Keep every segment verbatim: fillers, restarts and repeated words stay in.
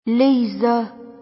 Lisa.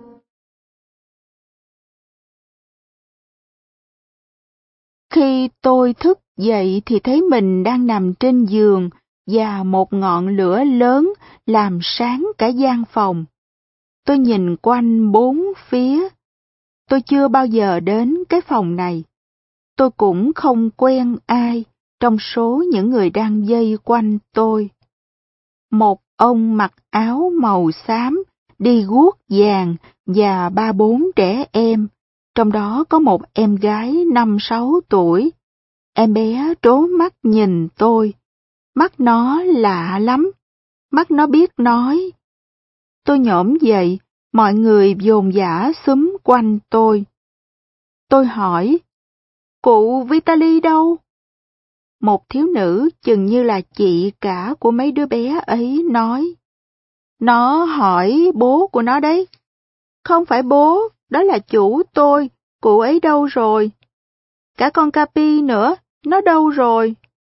Khi tôi thức dậy thì thấy mình đang nằm trên giường và một ngọn lửa lớn làm sáng cả gian phòng. Tôi nhìn quanh bốn phía. Tôi chưa bao giờ đến cái phòng này. Tôi cũng không quen ai trong số những người đang vây quanh tôi. Một ông mặc áo màu xám, đi guốc vàng và ba bốn trẻ em, trong đó có một em gái năm sáu tuổi. Em bé trố mắt nhìn tôi. Mắt nó lạ lắm. Mắt nó biết nói. Tôi nhổm dậy, mọi người dồn dã xúm quanh tôi. Tôi hỏi, cụ Vitaly đâu? Một thiếu nữ chừng như là chị cả của mấy đứa bé ấy nói. Nó hỏi bố của nó đấy. Không phải bố, đó là chủ tôi, cụ ấy đâu rồi? Cả con Capi nữa, nó đâu rồi?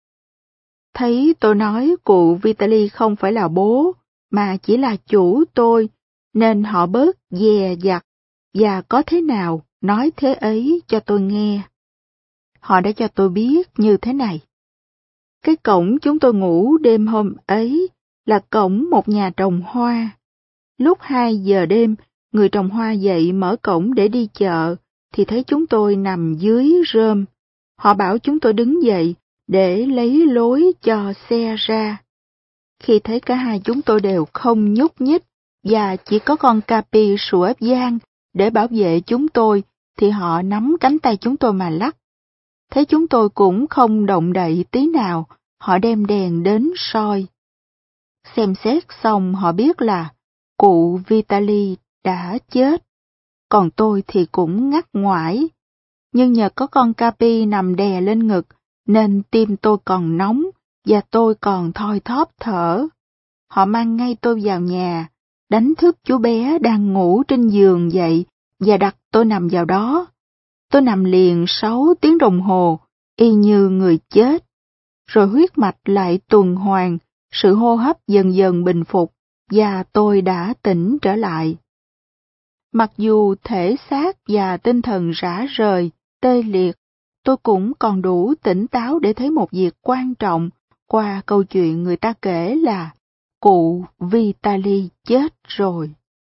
Thấy tôi nói cụ Vitaly không phải là bố, mà chỉ là chủ tôi, nên họ bớt dè dặt, và có thế nào nói thế ấy cho tôi nghe. Họ đã cho tôi biết như thế này. Cái cổng chúng tôi ngủ đêm hôm ấy là cổng một nhà trồng hoa. Lúc hai giờ đêm, người trồng hoa dậy mở cổng để đi chợ, thì thấy chúng tôi nằm dưới rơm. Họ bảo chúng tôi đứng dậy để lấy lối cho xe ra. Khi thấy cả hai chúng tôi đều không nhúc nhích, và chỉ có con Capi sủa vang để bảo vệ chúng tôi, thì họ nắm cánh tay chúng tôi mà lắc. Thấy chúng tôi cũng không động đậy tí nào, họ đem đèn đến soi. Xem xét xong họ biết là cụ Vitaly đã chết, còn tôi thì cũng ngắt ngoải. Nhưng nhờ có con Capi nằm đè lên ngực, nên tim tôi còn nóng, và tôi còn thoi thóp thở. Họ mang ngay tôi vào nhà, đánh thức chú bé đang ngủ trên giường dậy, và đặt tôi nằm vào đó. Tôi nằm liền sáu tiếng đồng hồ, y như người chết. Rồi huyết mạch lại tuần hoàn, sự hô hấp dần dần bình phục, và tôi đã tỉnh trở lại. Mặc dù thể xác và tinh thần rã rời, tê liệt, tôi cũng còn đủ tỉnh táo để thấy một việc quan trọng qua câu chuyện người ta kể là cụ Vitaly chết rồi.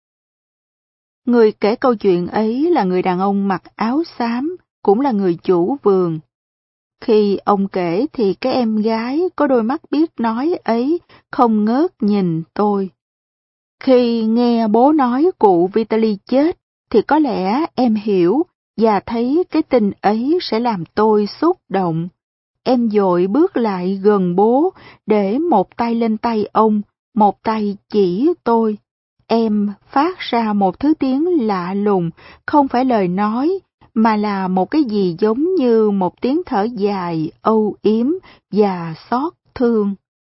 Người kể câu chuyện ấy là người đàn ông mặc áo xám, cũng là người chủ vườn. Khi ông kể thì cái em gái có đôi mắt biết nói ấy không ngớt nhìn tôi. Khi nghe bố nói cụ Vitaly chết, thì có lẽ em hiểu và thấy cái tin ấy sẽ làm tôi xúc động. Em vội bước lại gần bố để một tay lên tay ông, một tay chỉ tôi. Em phát ra một thứ tiếng lạ lùng, không phải lời nói, mà là một cái gì giống như một tiếng thở dài, âu yếm và xót thương.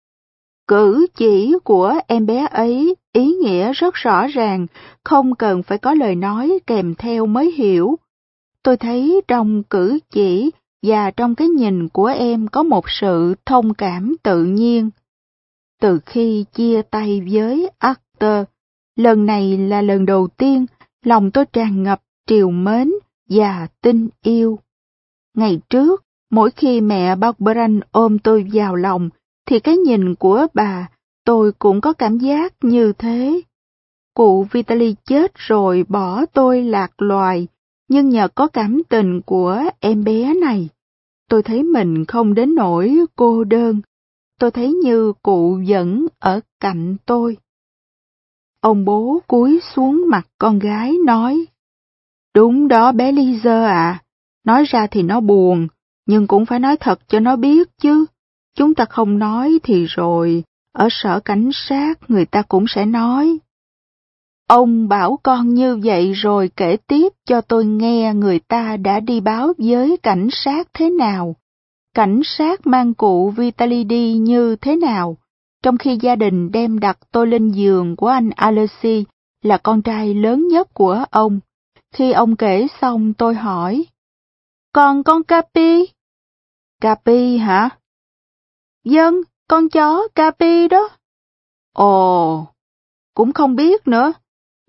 Cử chỉ của em bé ấy ý nghĩa rất rõ ràng, không cần phải có lời nói kèm theo mới hiểu. Tôi thấy trong cử chỉ và trong cái nhìn của em có một sự thông cảm tự nhiên. Từ khi chia tay với Arthur, lần này là lần đầu tiên lòng tôi tràn ngập trìu mến và tin yêu. Ngày trước, mỗi khi mẹ Barbaran ôm tôi vào lòng, thì cái nhìn của bà, tôi cũng có cảm giác như thế. Cụ Vitaly chết rồi bỏ tôi lạc loài, nhưng nhờ có cảm tình của em bé này, tôi thấy mình không đến nỗi cô đơn. Tôi thấy như cụ vẫn ở cạnh tôi. Ông bố cúi xuống mặt con gái nói, đúng đó bé Lisa ạ, nói ra thì nó buồn, nhưng cũng phải nói thật cho nó biết chứ. Chúng ta không nói thì rồi, ở sở cảnh sát người ta cũng sẽ nói. Ông bảo con như vậy rồi kể tiếp cho tôi nghe người ta đã đi báo với cảnh sát thế nào. Cảnh sát mang cụ Vitaly đi như thế nào, trong khi gia đình đem đặt tôi lên giường của anh Alexei, là con trai lớn nhất của ông. Khi ông kể xong tôi hỏi, còn con Capi? Capi hả? Vâng, con chó Capi đó. Ồ, cũng không biết nữa.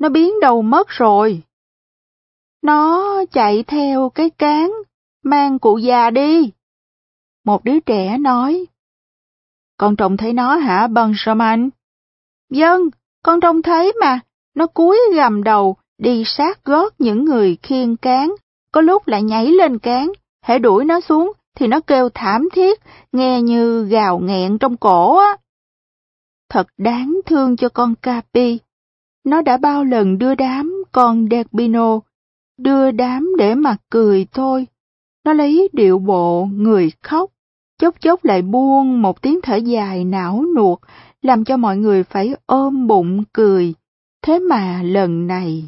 nó biến đâu mất rồi. Nó chạy theo cái cán, mang cụ già đi. Một đứa trẻ nói. Con trông thấy nó hả Benjamin? Vâng, con trông thấy mà, nó cúi gằm đầu, đi sát gót những người khiêng cán, có lúc lại nhảy lên cán, hễ đuổi nó xuống thì nó kêu thảm thiết, nghe như gào nghẹn trong cổ á. Thật đáng thương cho con Capi. Nó đã bao lần đưa đám con Delpino, đưa đám để mà cười thôi. Nó lấy điệu bộ người khóc, chốc chốc lại buông một tiếng thở dài não nuột, làm cho mọi người phải ôm bụng cười. Thế mà lần này...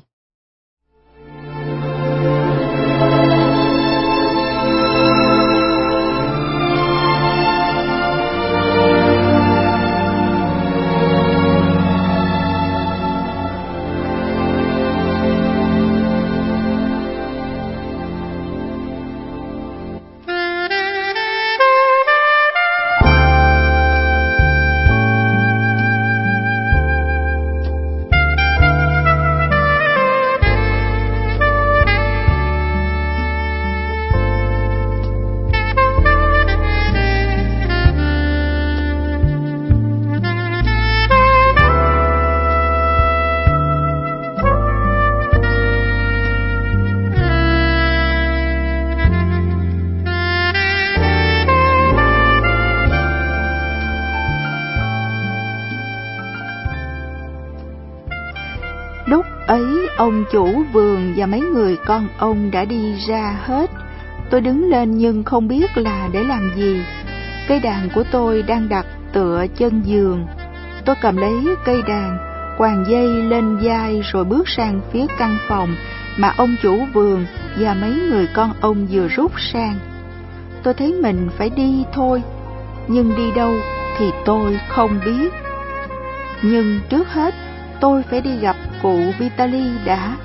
Lúc ấy ông chủ vườn và mấy người con ông đã đi ra hết. Tôi đứng lên nhưng không biết là để làm gì. Cây đàn của tôi đang đặt tựa chân giường. Tôi cầm lấy cây đàn, quàng dây lên vai rồi bước sang phía căn phòng mà ông chủ vườn và mấy người con ông vừa rút sang. Tôi thấy mình phải đi thôi, nhưng đi đâu thì tôi không biết. Nhưng trước hết, tôi phải đi gặp cụ Vitaly đã.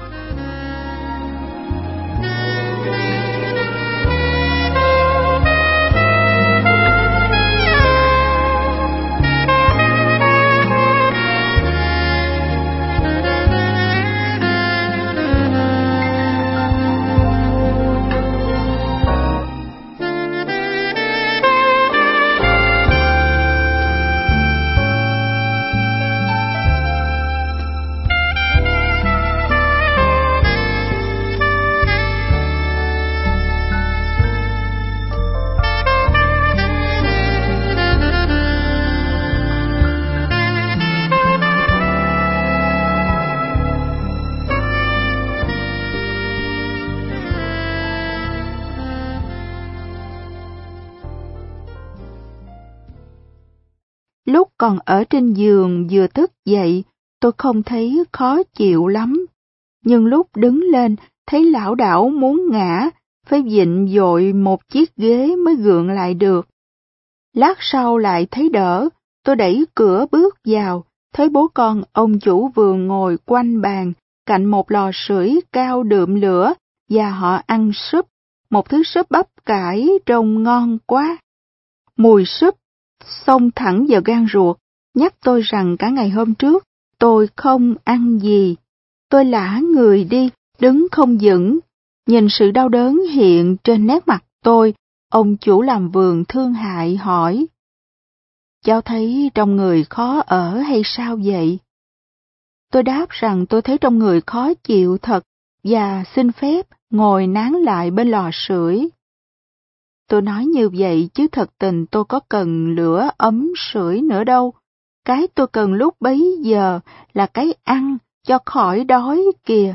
Lúc còn ở trên giường vừa thức dậy, tôi không thấy khó chịu lắm. Nhưng lúc đứng lên, thấy lảo đảo muốn ngã, phải vịn dội một chiếc ghế mới gượng lại được. Lát sau lại thấy đỡ, tôi đẩy cửa bước vào, thấy bố con ông chủ vườn ngồi quanh bàn, cạnh một lò sưởi cao đượm lửa, và họ ăn súp, một thứ súp bắp cải trông ngon quá. Mùi súp xông thẳng vào gan ruột, nhắc tôi rằng cả ngày hôm trước, tôi không ăn gì. Tôi lả người đi, đứng không vững. Nhìn sự đau đớn hiện trên nét mặt tôi, ông chủ làm vườn thương hại hỏi. Cháu thấy trong người khó ở hay sao vậy? Tôi đáp rằng tôi thấy trong người khó chịu thật, và xin phép ngồi nán lại bên lò sưởi. Tôi nói như vậy chứ thật tình tôi có cần lửa ấm sưởi nữa đâu. Cái tôi cần lúc bấy giờ là cái ăn cho khỏi đói kìa.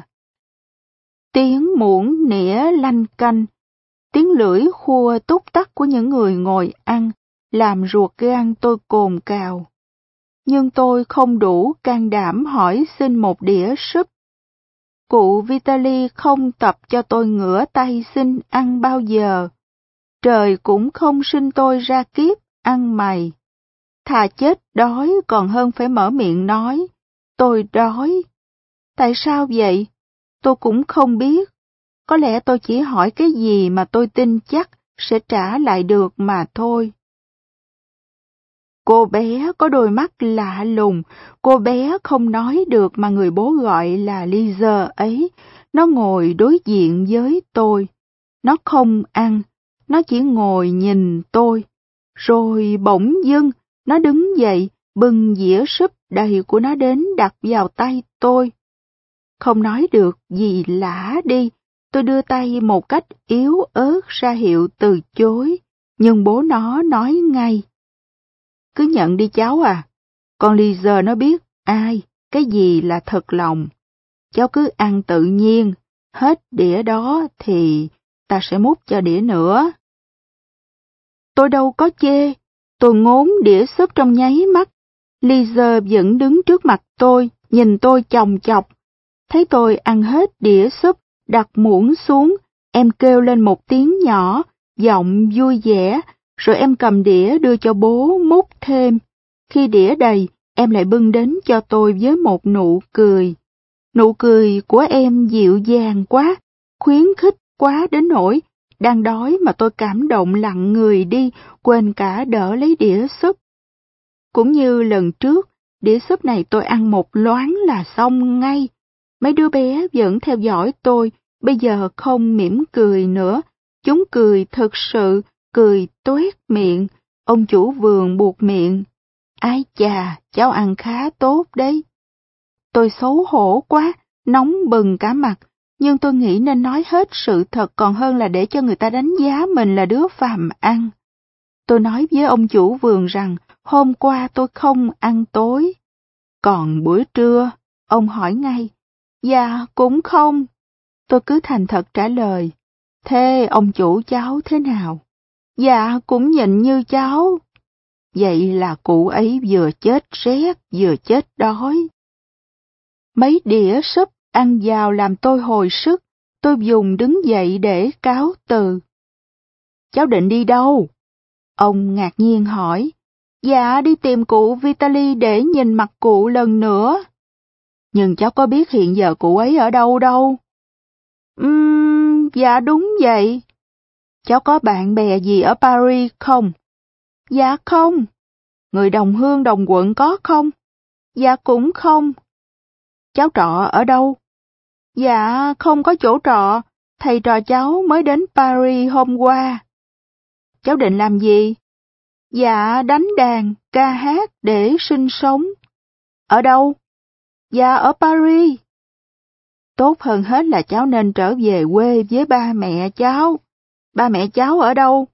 Tiếng muỗng nĩa lanh canh, tiếng lưỡi khua túc tắc của những người ngồi ăn, làm ruột gan tôi cồn cào. Nhưng tôi không đủ can đảm hỏi xin một đĩa súp. Cụ Vitaly không tập cho tôi ngửa tay xin ăn bao giờ. Trời cũng không sinh tôi ra kiếp ăn mày. Thà chết đói còn hơn phải mở miệng nói, tôi đói. Tại sao vậy? Tôi cũng không biết. Có lẽ tôi chỉ hỏi cái gì mà tôi tin chắc sẽ trả lại được mà thôi. Cô bé có đôi mắt lạ lùng, cô bé không nói được mà người bố gọi là Lisa ấy. Nó ngồi đối diện với tôi. Nó không ăn, nó chỉ ngồi nhìn tôi. Rồi bỗng dưng, nó đứng dậy, bưng dĩa súp đầy của nó đến đặt vào tay tôi. Không nói được gì lả đi, tôi đưa tay một cách yếu ớt ra hiệu từ chối, nhưng bố nó nói ngay. Cứ nhận đi cháu à, con Lisa nó biết ai, cái gì là thật lòng. Cháu cứ ăn tự nhiên, hết đĩa đó thì ta sẽ múc cho đĩa nữa. Tôi đâu có chê, tôi ngốn đĩa súp trong nháy mắt. Lisa vẫn đứng trước mặt tôi, nhìn tôi chòng chọc. Thấy tôi ăn hết đĩa súp, đặt muỗng xuống, em kêu lên một tiếng nhỏ, giọng vui vẻ, rồi em cầm đĩa đưa cho bố múc thêm. Khi đĩa đầy, em lại bưng đến cho tôi với một nụ cười. Nụ cười của em dịu dàng quá, khuyến khích quá đến nỗi, đang đói mà tôi cảm động lặng người đi, quên cả đỡ lấy đĩa súp. Cũng như lần trước, đĩa súp này tôi ăn một loáng là xong ngay. Mấy đứa bé vẫn theo dõi tôi, bây giờ không mỉm cười nữa. Chúng cười thực sự, cười toét miệng. Ông chủ vườn buột miệng. Ái chà, cháu ăn khá tốt đấy. Tôi xấu hổ quá, nóng bừng cả mặt, nhưng tôi nghĩ nên nói hết sự thật còn hơn là để cho người ta đánh giá mình là đứa phàm ăn. Tôi nói với ông chủ vườn rằng hôm qua tôi không ăn tối. Còn bữa trưa, ông hỏi ngay. Dạ, cũng không. Tôi cứ thành thật trả lời. Thế ông chủ cháu thế nào? Dạ, cũng nhịn như cháu. Vậy là cụ ấy vừa chết rét, vừa chết đói. Mấy đĩa súp ăn vào làm tôi hồi sức, tôi dùng đứng dậy để cáo từ. Cháu định đi đâu? Ông ngạc nhiên hỏi. Dạ, đi tìm cụ Vitaly để nhìn mặt cụ lần nữa. Nhưng cháu có biết hiện giờ cụ ấy ở đâu đâu? Ừm, dạ đúng vậy. Cháu có bạn bè gì ở Paris không? Dạ không. Người đồng hương đồng quận có không? Dạ cũng không. Cháu trọ ở đâu? Dạ không có chỗ trọ, thầy trò cháu mới đến Paris hôm qua. Cháu định làm gì? Dạ đánh đàn, ca hát để sinh sống. Ở đâu? Dạ ở Paris. Tốt hơn hết là cháu nên trở về quê với ba mẹ cháu. Ba mẹ cháu ở đâu?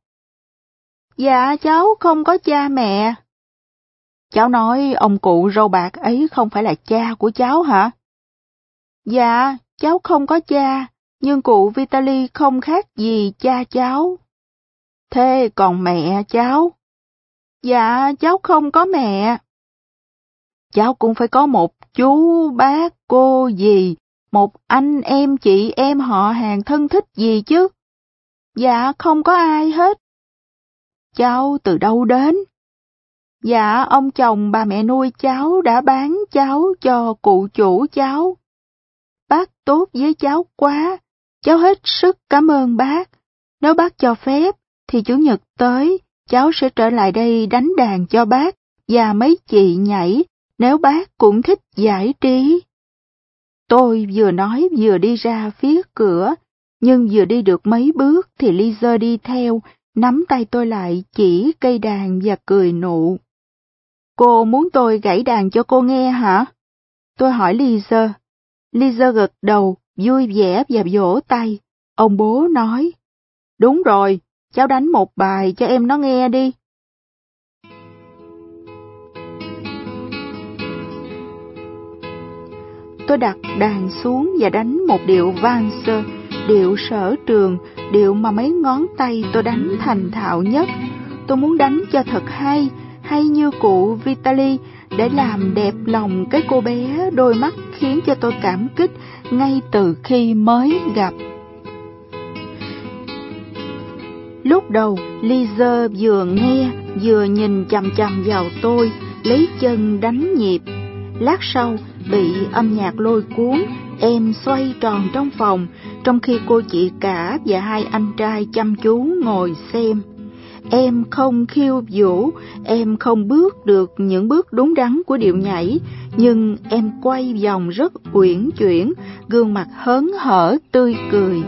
Dạ cháu không có cha mẹ. Cháu nói ông cụ râu bạc ấy không phải là cha của cháu hả? Dạ, cháu không có cha, nhưng cụ Vitaly không khác gì cha cháu. Thế còn mẹ cháu? Dạ, cháu không có mẹ. Cháu cũng phải có một chú, bác, cô, dì, một anh em, chị em họ hàng thân thích gì chứ? Dạ, không có ai hết. Cháu từ đâu đến? Dạ, ông chồng bà mẹ nuôi cháu đã bán cháu cho cụ chủ cháu. Bác tốt với cháu quá, cháu hết sức cảm ơn bác. Nếu bác cho phép, thì Chủ nhật tới, cháu sẽ trở lại đây đánh đàn cho bác và mấy chị nhảy, nếu bác cũng thích giải trí. Tôi vừa nói vừa đi ra phía cửa, nhưng vừa đi được mấy bước thì Lisa đi theo, nắm tay tôi lại chỉ cây đàn và cười nụ. Cô muốn tôi gảy đàn cho cô nghe hả? Tôi hỏi Lisa. Lisa gật đầu, vui vẻ và vỗ tay. Ông bố nói, đúng rồi, cháu đánh một bài cho em nó nghe đi. Tôi đặt đàn xuống và đánh một điệu valse, điệu sở trường, điệu mà mấy ngón tay tôi đánh thành thạo nhất. Tôi muốn đánh cho thật hay, hay như cụ Vitaly, để làm đẹp lòng cái cô bé đôi mắt khiến cho tôi cảm kích ngay từ khi mới gặp. Lúc đầu, Lisa vừa nghe, vừa nhìn chằm chằm vào tôi, lấy chân đánh nhịp. Lát sau, bị âm nhạc lôi cuốn, em xoay tròn trong phòng, trong khi cô chị cả và hai anh trai chăm chú ngồi xem. em không khiêu vũ, em không bước được những bước đúng đắn của điệu nhảy, nhưng em quay vòng rất uyển chuyển, gương mặt hớn hở tươi cười.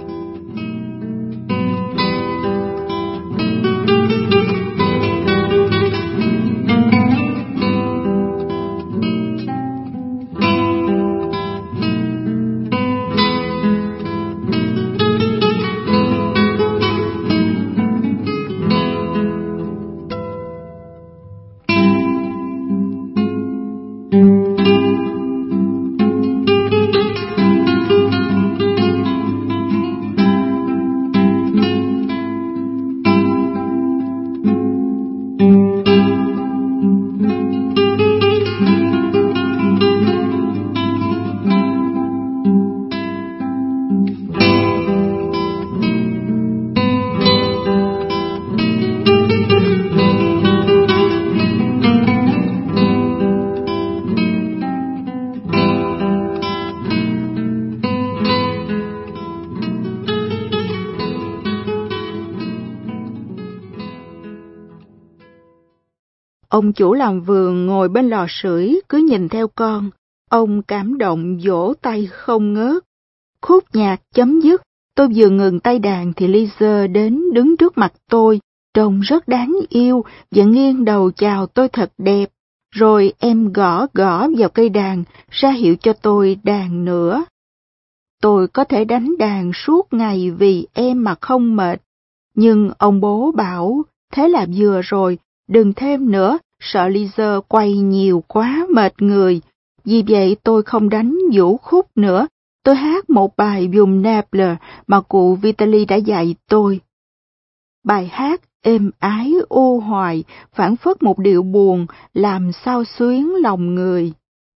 Ông chủ làm vườn ngồi bên lò sưởi cứ nhìn theo con. Ông cảm động vỗ tay không ngớt. Khúc nhạc chấm dứt, tôi vừa ngừng tay đàn thì Lisa đến đứng trước mặt tôi, trông rất đáng yêu và nghiêng đầu chào tôi thật đẹp. Rồi em gõ gõ vào cây đàn, ra hiệu cho tôi đàn nữa. Tôi có thể đánh đàn suốt ngày vì em mà không mệt. Nhưng ông bố bảo, thế là vừa rồi, đừng thêm nữa, sợ Lisa quay nhiều quá mệt người. Vì vậy tôi không đánh vũ khúc nữa, tôi hát một bài vùng Naples mà cụ Vitaly đã dạy tôi. Bài hát êm ái u hoài, phảng phất một điệu buồn, làm xao xuyến lòng người.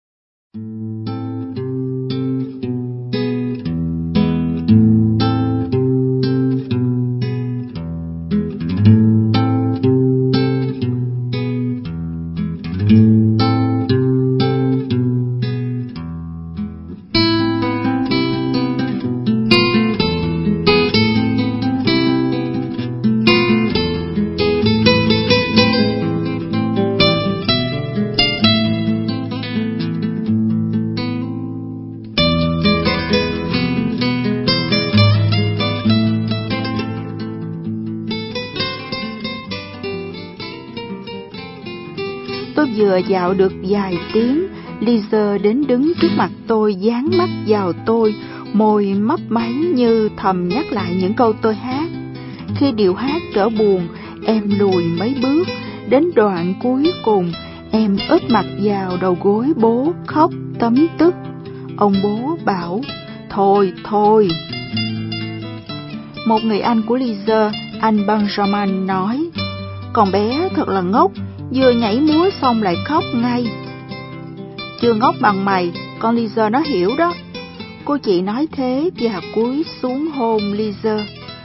Tôi vừa dạo được vài tiếng, Lisa đến đứng trước mặt tôi, dán mắt vào tôi, môi mấp máy như thầm nhắc lại những câu tôi hát. Khi điệu hát trở buồn, em lùi mấy bước, đến đoạn cuối cùng, em úp mặt vào đầu gối bố khóc tấm tức. Ông bố bảo, thôi thôi. Một người anh của Lisa, anh Benjamin nói, con bé thật là ngốc, vừa nhảy múa xong lại khóc ngay. Chưa ngốc bằng mày, con Lisa nó hiểu đó. Cô chị nói thế và cúi xuống hôn Lisa.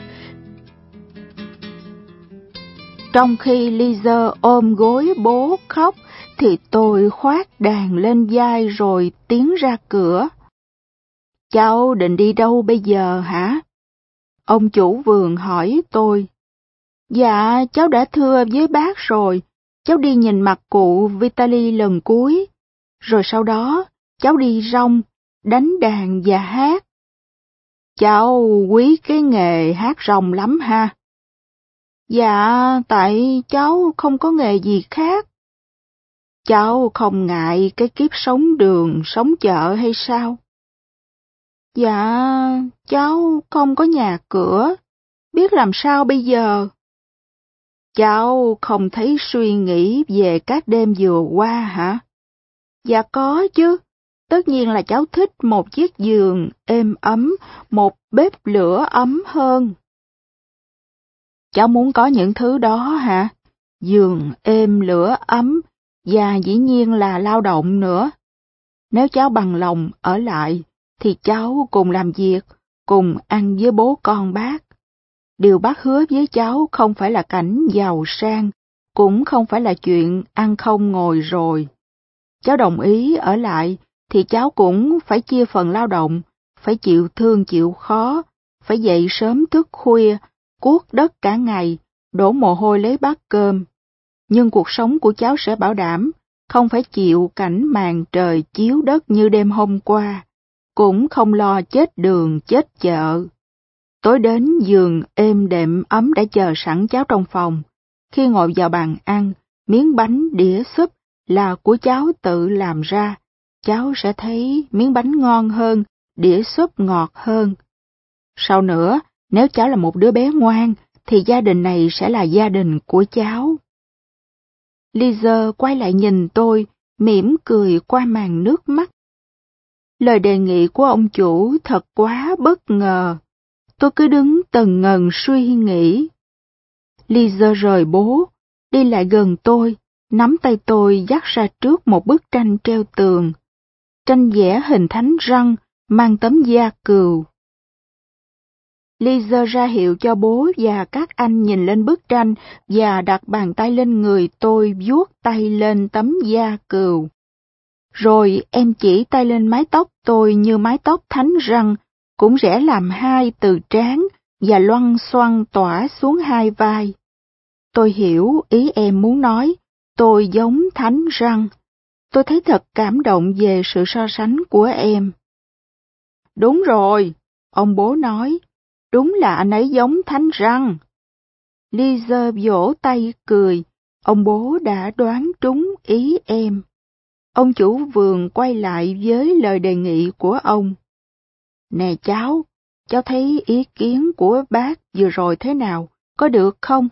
Trong khi Lisa ôm gối bố khóc, thì tôi khoác đàn lên vai rồi tiến ra cửa. Cháu định đi đâu bây giờ hả? Ông chủ vườn hỏi tôi. Dạ, cháu đã thưa với bác rồi. Cháu đi nhìn mặt cụ Vitaly lần cuối, rồi sau đó cháu đi rong, đánh đàn và hát. Cháu quý cái nghề hát rong lắm ha? Dạ, tại cháu không có nghề gì khác. Cháu không ngại cái kiếp sống đường, sống chợ hay sao? Dạ, cháu không có nhà cửa, biết làm sao bây giờ? Cháu không thấy suy nghĩ về các đêm vừa qua hả? Dạ có chứ, tất nhiên là cháu thích một chiếc giường êm ấm, một bếp lửa ấm hơn. Cháu muốn có những thứ đó hả? Giường êm lửa ấm, và dĩ nhiên là lao động nữa. Nếu cháu bằng lòng ở lại, thì cháu cùng làm việc, cùng ăn với bố con bác. Điều bác hứa với cháu không phải là cảnh giàu sang, cũng không phải là chuyện ăn không ngồi rồi. Cháu đồng ý ở lại, thì cháu cũng phải chia phần lao động, phải chịu thương chịu khó, phải dậy sớm thức khuya, cuốc đất cả ngày, đổ mồ hôi lấy bát cơm. Nhưng cuộc sống của cháu sẽ bảo đảm không phải chịu cảnh màn trời chiếu đất như đêm hôm qua, cũng không lo chết đường chết chợ. Tối đến giường êm đệm ấm đã chờ sẵn cháu trong phòng. Khi ngồi vào bàn ăn, miếng bánh đĩa súp là của cháu tự làm ra. Cháu sẽ thấy miếng bánh ngon hơn, đĩa súp ngọt hơn. Sau nữa, nếu cháu là một đứa bé ngoan, thì gia đình này sẽ là gia đình của cháu. Lisa quay lại nhìn tôi, mỉm cười qua màn nước mắt. Lời đề nghị của ông chủ thật quá bất ngờ. Tôi cứ đứng tần ngần suy nghĩ. Lisa rời bố, đi lại gần tôi, nắm tay tôi dắt ra trước một bức tranh treo tường. Tranh vẽ hình thánh răng, mang tấm da cừu. Lisa ra hiệu cho bố và các anh nhìn lên bức tranh và đặt bàn tay lên người tôi vuốt tay lên tấm da cừu. Rồi em chỉ tay lên mái tóc tôi như mái tóc thánh răng, cũng rẽ làm hai từ trán và loăn xoăn tỏa xuống hai vai. Tôi hiểu ý em muốn nói, tôi giống thánh răng. Tôi thấy thật cảm động về sự so sánh của em. Đúng rồi, ông bố nói, đúng là anh ấy giống thánh răng. Lisa vỗ tay cười, ông bố đã đoán trúng ý em. Ông chủ vườn quay lại với lời đề nghị của ông. Nè cháu, cháu thấy ý kiến của bác vừa rồi thế nào, có được không?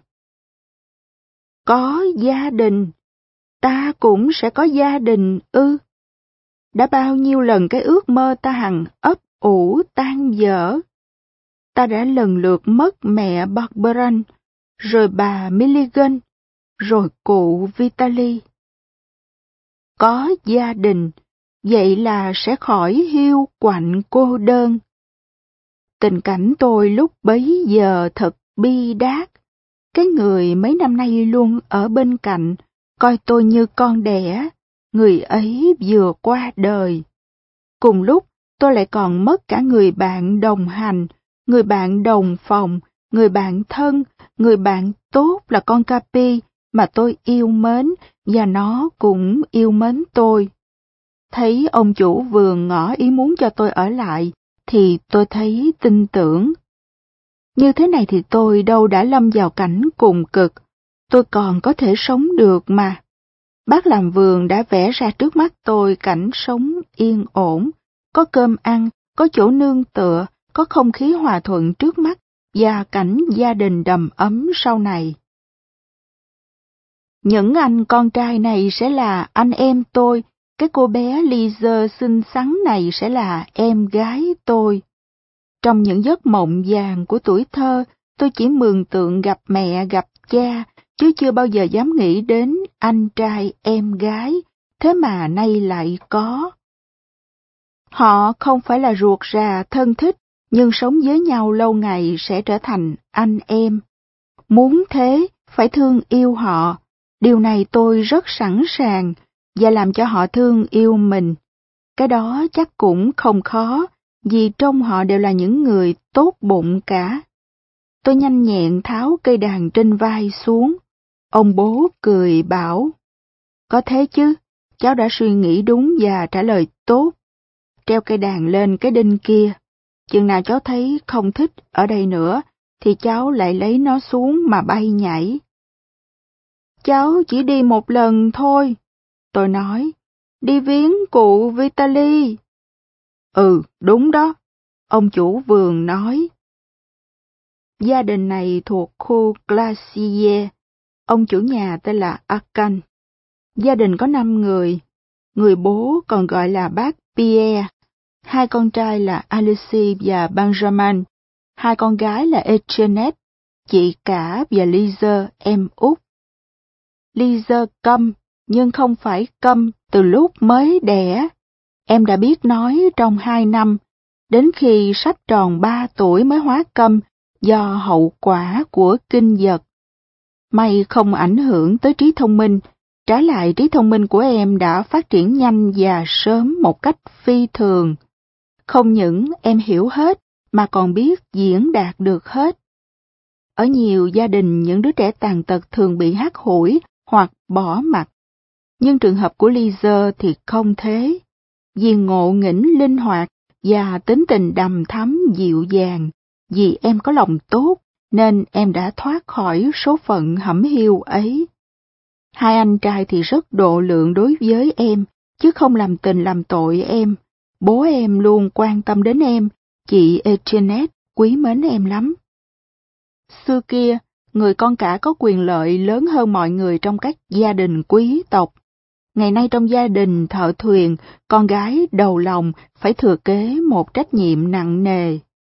Có gia đình, ta cũng sẽ có gia đình ư. Đã bao nhiêu lần cái ước mơ ta hằng ấp ủ tan vỡ. Ta đã lần lượt mất mẹ Barbaran, rồi bà Milligan, rồi cụ Vitaly. Có gia đình, vậy là sẽ khỏi hiu quạnh cô đơn. Tình cảnh tôi lúc bấy giờ thật bi đát. Cái người mấy năm nay luôn ở bên cạnh, coi tôi như con đẻ, người ấy vừa qua đời. Cùng lúc, tôi lại còn mất cả người bạn đồng hành, người bạn đồng phòng, người bạn thân, người bạn tốt là con Capi mà tôi yêu mến và nó cũng yêu mến tôi. Thấy ông chủ vườn ngỏ ý muốn cho tôi ở lại, thì tôi thấy tin tưởng. Như thế này thì tôi đâu đã lâm vào cảnh cùng cực, tôi còn có thể sống được mà. Bác làm vườn đã vẽ ra trước mắt tôi cảnh sống yên ổn, có cơm ăn, có chỗ nương tựa, có không khí hòa thuận trước mắt và cảnh gia đình đầm ấm sau này. Những anh con trai này sẽ là anh em tôi, cái cô bé Lisa xinh xắn này sẽ là em gái tôi. Trong những giấc mộng vàng của tuổi thơ, tôi chỉ mường tượng gặp mẹ gặp cha, chứ chưa bao giờ dám nghĩ đến anh trai em gái, thế mà nay lại có. Họ không phải là ruột rà thân thích, nhưng sống với nhau lâu ngày sẽ trở thành anh em. Muốn thế, phải thương yêu họ. Điều này tôi rất sẵn sàng, và làm cho họ thương yêu mình. Cái đó chắc cũng không khó, vì trong họ đều là những người tốt bụng cả. Tôi nhanh nhẹn tháo cây đàn trên vai xuống. Ông bố cười bảo, có thế chứ, cháu đã suy nghĩ đúng và trả lời tốt. Treo cây đàn lên cái đinh kia. Chừng nào cháu thấy không thích ở đây nữa, thì cháu lại lấy nó xuống mà bay nhảy. Cháu chỉ đi một lần thôi. Tôi nói, đi viếng cụ Vitaly. Ừ, đúng đó, ông chủ vườn nói. Gia đình này thuộc khu Glacier, ông chủ nhà tên là Akan. Gia đình có năm người, người bố còn gọi là bác Pierre, hai con trai là Alice và Benjamin, hai con gái là Etienne, chị cả và Lisa, em út. Lisa câm, nhưng không phải câm từ lúc mới đẻ. Em đã biết nói trong hai năm, đến khi sắp tròn ba tuổi mới hóa câm do hậu quả của kinh vật. May không ảnh hưởng tới trí thông minh, trái lại trí thông minh của em đã phát triển nhanh và sớm một cách phi thường. Không những em hiểu hết, mà còn biết diễn đạt được hết. Ở nhiều gia đình, những đứa trẻ tàn tật thường bị hắt hủi hoặc bỏ mặc. Nhưng trường hợp của Lisa thì không thế. Vì ngộ nghĩnh linh hoạt và tính tình đằm thắm dịu dàng, vì em có lòng tốt, nên em đã thoát khỏi số phận hẩm hiu ấy. Hai anh trai thì rất độ lượng đối với em, chứ không làm tình làm tội em. Bố em luôn quan tâm đến em, chị Etienne quý mến em lắm. Xưa kia, người con cả có quyền lợi lớn hơn mọi người trong các gia đình quý tộc. Ngày nay trong gia đình thợ thuyền, con gái đầu lòng phải thừa kế một trách nhiệm nặng nề.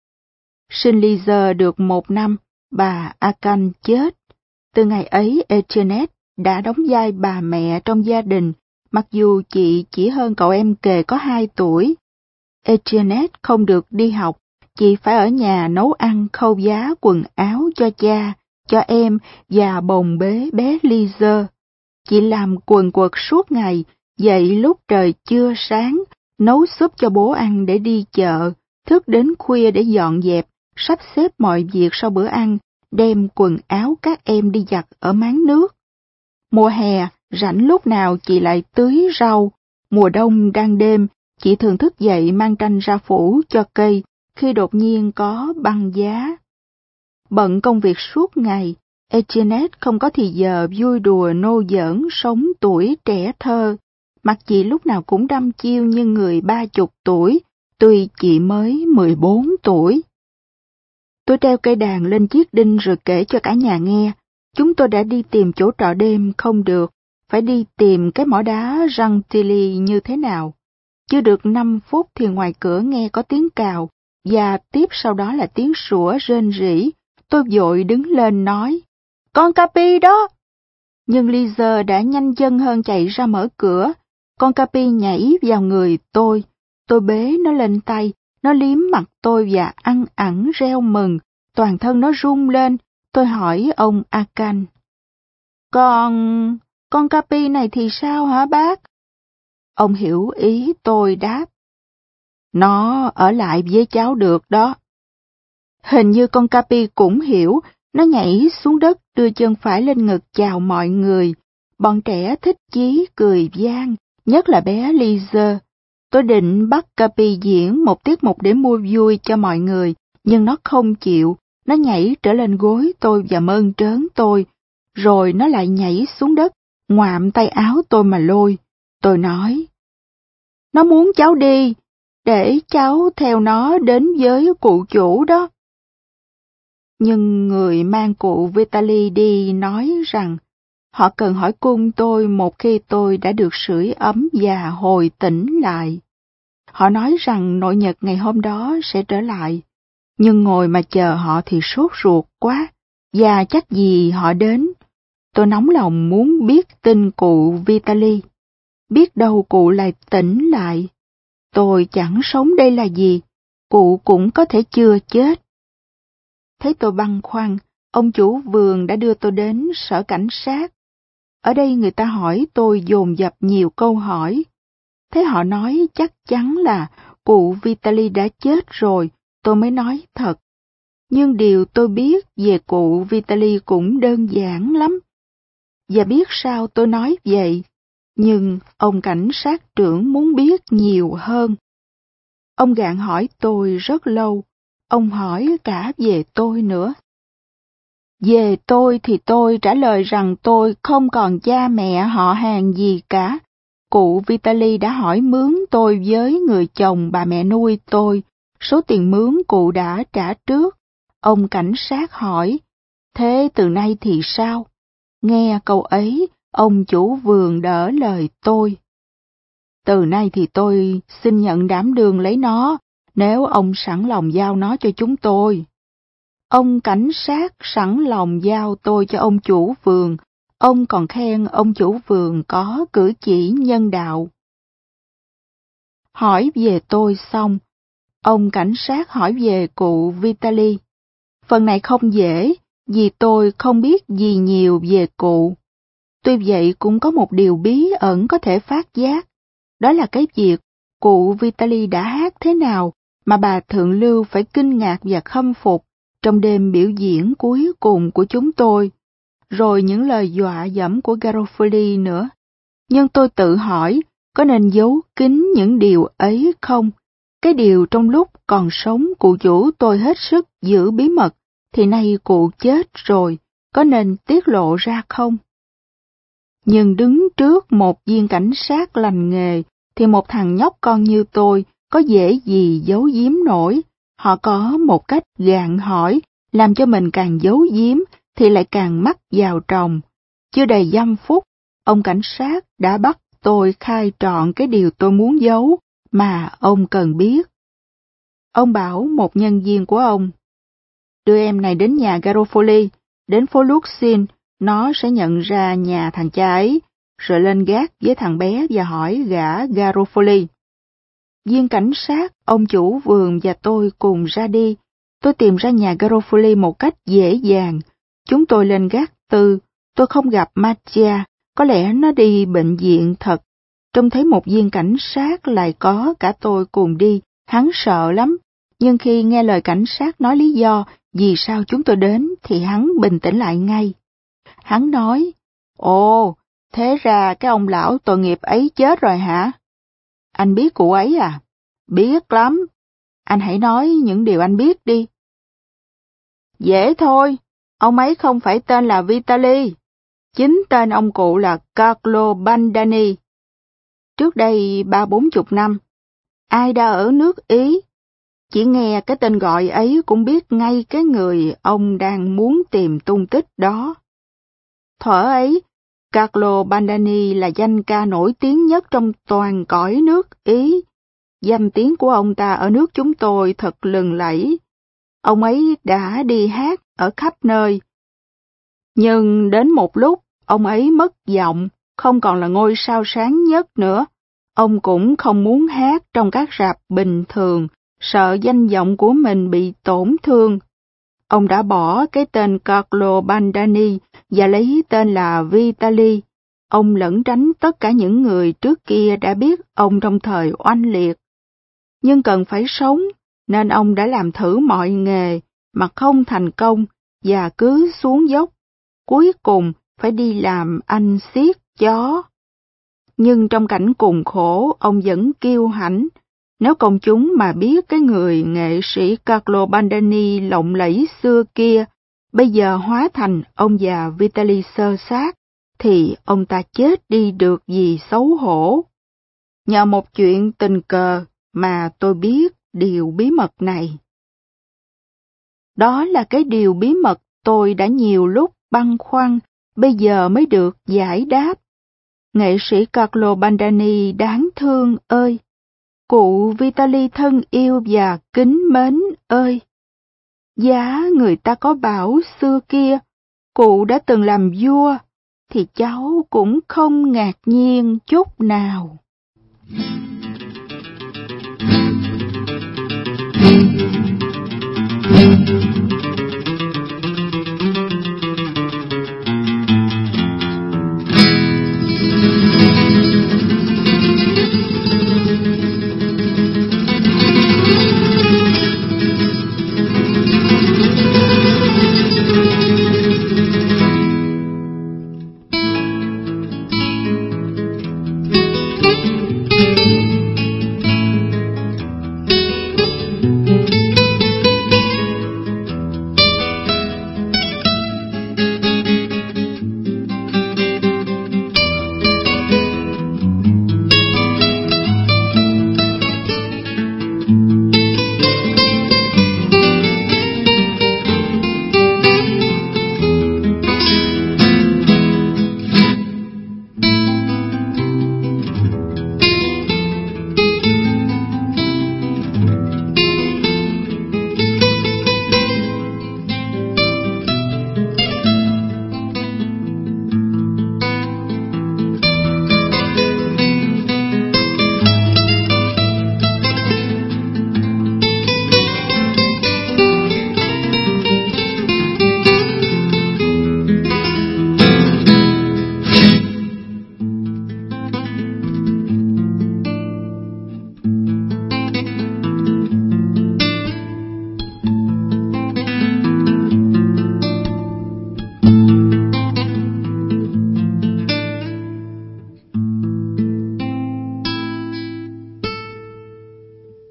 Sinh Lisa được một năm, bà Akan chết. Từ ngày ấy, Etienne đã đóng vai bà mẹ trong gia đình, mặc dù chị chỉ hơn cậu em kề có hai tuổi. Etienne không được đi học, chị phải ở nhà nấu ăn, khâu vá quần áo cho cha, cho em và bồng bế bé Lisa. Chị làm quần quật suốt ngày, dậy lúc trời chưa sáng, nấu súp cho bố ăn để đi chợ, thức đến khuya để dọn dẹp, sắp xếp mọi việc sau bữa ăn, đem quần áo các em đi giặt ở máng nước. Mùa hè, rảnh lúc nào chị lại tưới rau. Mùa đông đang đêm, chị thường thức dậy mang tranh ra phủ cho cây khi đột nhiên có băng giá. Bận công việc suốt ngày, Etienne không có thì giờ vui đùa nô giỡn sống tuổi trẻ thơ. Mặt chị lúc nào cũng đăm chiêu như người ba chục tuổi, tuy chị mới mười bốn tuổi. Tôi treo cây đàn lên chiếc đinh rồi kể cho cả nhà nghe. Chúng tôi đã đi tìm chỗ trọ đêm không được, phải đi tìm cái mỏ đá Gentilly như thế nào. Chưa được năm phút thì ngoài cửa nghe có tiếng cào, và tiếp sau đó là tiếng sủa rên rỉ. Tôi vội đứng lên nói, con Capi đó! Nhưng Lisa đã nhanh chân hơn chạy ra mở cửa. Con Capi nhảy vào người tôi. Tôi bế nó lên tay, nó liếm mặt tôi và ăn ẳng reo mừng, toàn thân nó rung lên. Tôi hỏi ông Akan, Con... con Capi này thì sao hả bác? Ông hiểu ý tôi đáp, nó ở lại với cháu được đó. Hình như con Capi cũng hiểu, nó nhảy xuống đất đưa chân phải lên ngực chào mọi người. Bọn trẻ thích chí cười vang, nhất là bé Lisa. Tôi định bắt Capi diễn một tiết mục để mua vui cho mọi người, nhưng nó không chịu. Nó nhảy trở lên gối tôi và mơn trớn tôi, rồi nó lại nhảy xuống đất, ngoạm tay áo tôi mà lôi. Tôi nói, nó muốn cháu đi, để cháu theo nó đến với cụ chủ đó. Nhưng người mang cụ Vitaly đi nói rằng, họ cần hỏi cung tôi một khi tôi đã được sưởi ấm và hồi tỉnh lại. Họ nói rằng nội nhật ngày hôm đó sẽ trở lại, nhưng ngồi mà chờ họ thì sốt ruột quá, và chắc gì họ đến. Tôi nóng lòng muốn biết tin cụ Vitaly. Biết đâu cụ lại tỉnh lại. Tôi chẳng sống đây là gì, cụ cũng có thể chưa chết. Thấy tôi băn khoăn, ông chủ vườn đã đưa tôi đến sở cảnh sát. Ở đây người ta hỏi tôi dồn dập nhiều câu hỏi. Thế họ nói chắc chắn là cụ Vitaly đã chết rồi, tôi mới nói thật. Nhưng điều tôi biết về cụ Vitaly cũng đơn giản lắm. Và biết sao tôi nói vậy, nhưng ông cảnh sát trưởng muốn biết nhiều hơn. Ông gạn hỏi tôi rất lâu, ông hỏi cả về tôi nữa. Về tôi thì tôi trả lời rằng tôi không còn cha mẹ họ hàng gì cả. Cụ Vitaly đã hỏi mướn tôi với người chồng bà mẹ nuôi tôi. Số tiền mướn cụ đã trả trước. Ông cảnh sát hỏi, thế từ nay thì sao? Nghe câu ấy, ông chủ vườn đỡ lời tôi. Từ nay thì tôi xin nhận đảm đương lấy nó, nếu ông sẵn lòng giao nó cho chúng tôi. Ông cảnh sát sẵn lòng giao tôi cho ông chủ vườn, ông còn khen ông chủ vườn có cử chỉ nhân đạo. Hỏi về tôi xong, ông cảnh sát hỏi về cụ Vitaly. Phần này không dễ, vì tôi không biết gì nhiều về cụ. Tuy vậy cũng có một điều bí ẩn có thể phát giác, đó là cái việc cụ Vitaly đã hát thế nào mà bà thượng lưu phải kinh ngạc và khâm phục, trong đêm biểu diễn cuối cùng của chúng tôi, rồi những lời dọa dẫm của Garofoli nữa. Nhưng tôi tự hỏi, có nên giấu kín những điều ấy không? Cái điều trong lúc còn sống cụ chủ tôi hết sức giữ bí mật, thì nay cụ chết rồi, có nên tiết lộ ra không? Nhưng đứng trước một viên cảnh sát lành nghề, thì một thằng nhóc con như tôi có dễ gì giấu giếm nổi. Họ có một cách gạn hỏi, làm cho mình càng giấu giếm thì lại càng mắc vào tròng. Chưa đầy dăm phút, ông cảnh sát đã bắt tôi khai trọn cái điều tôi muốn giấu mà ông cần biết. Ông bảo một nhân viên của ông, đưa em này đến nhà Garofoli, đến phố Luxin, nó sẽ nhận ra nhà thằng cha ấy, rồi lên gác với thằng bé và hỏi gã Garofoli. Viên cảnh sát, ông chủ vườn và tôi cùng ra đi. Tôi tìm ra nhà Garofoli một cách dễ dàng. Chúng tôi lên gác tư. Tôi không gặp Mattia, có lẽ nó đi bệnh viện thật. Trông thấy một viên cảnh sát lại có cả tôi cùng đi, hắn sợ lắm. Nhưng khi nghe lời cảnh sát nói lý do vì sao chúng tôi đến thì hắn bình tĩnh lại ngay. Hắn nói, ồ, thế ra cái ông lão tội nghiệp ấy chết rồi hả? Anh biết cụ ấy à? Biết lắm. Anh hãy nói những điều anh biết đi. Dễ thôi, ông ấy không phải tên là Vitali. Chính tên ông cụ là Carlo Bandani. Trước đây ba bốn chục năm, ai đã ở nước Ý, chỉ nghe cái tên gọi ấy cũng biết ngay cái người ông đang muốn tìm tung tích đó. Thuở ấy, Carlo Bandani là danh ca nổi tiếng nhất trong toàn cõi nước Ý. Danh tiếng của ông ta ở nước chúng tôi thật lừng lẫy. Ông ấy đã đi hát ở khắp nơi. Nhưng đến một lúc, ông ấy mất giọng, không còn là ngôi sao sáng nhất nữa. Ông cũng không muốn hát trong các rạp bình thường, sợ danh vọng của mình bị tổn thương. Ông đã bỏ cái tên Carlo Bandani và lấy tên là Vitali. Ông lẩn tránh tất cả những người trước kia đã biết ông trong thời oanh liệt. Nhưng cần phải sống, nên ông đã làm thử mọi nghề mà không thành công và cứ xuống dốc. Cuối cùng phải đi làm anh siết chó. Nhưng trong cảnh cùng khổ, ông vẫn kiêu hãnh. Nếu công chúng mà biết cái người nghệ sĩ Carlo Bandani lộng lẫy xưa kia, bây giờ hóa thành ông già Vitali xơ xác, thì ông ta chết đi được vì xấu hổ. Nhờ một chuyện tình cờ mà tôi biết điều bí mật này. Đó là cái điều bí mật tôi đã nhiều lúc băn khoăn, bây giờ mới được giải đáp. Nghệ sĩ Carlo Bandani đáng thương ơi! Cụ Vitali thân yêu và kính mến ơi! Giá người ta có bảo xưa kia, cụ đã từng làm vua, thì cháu cũng không ngạc nhiên chút nào.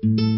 Thank you.